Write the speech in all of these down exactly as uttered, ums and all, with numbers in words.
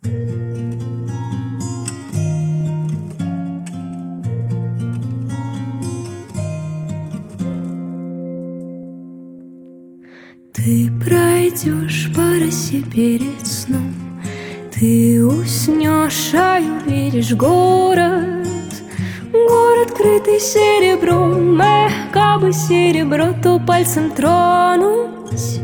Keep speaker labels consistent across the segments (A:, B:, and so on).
A: Ты пройдешь по росе перед сном, ты уснешь, а увидишь город. Город, крытый серебром, эх, кабы серебро, то пальцем тронуть.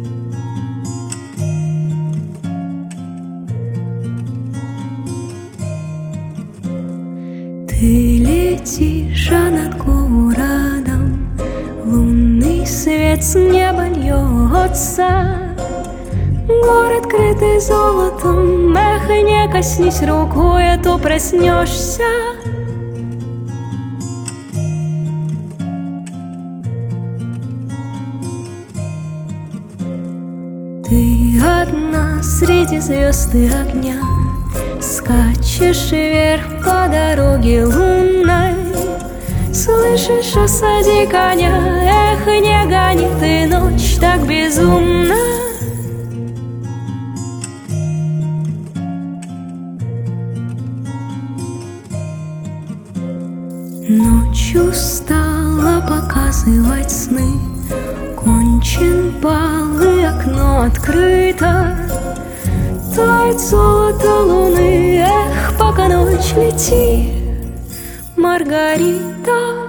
A: Ты летишь, а над городом лунный свет с неба льется. Город, крытый золотом, эх, не коснись рукой, а то проснешься. Ты одна среди звезд и огня, скачешь вверх по дороге лунной. Слышишь, осади коня, эх, не гони ты ночь так безумно. Ночью стала показывать сны, кончен бал и окно открыто. Тает золото луны, эх, пока ночь летит, Маргарита.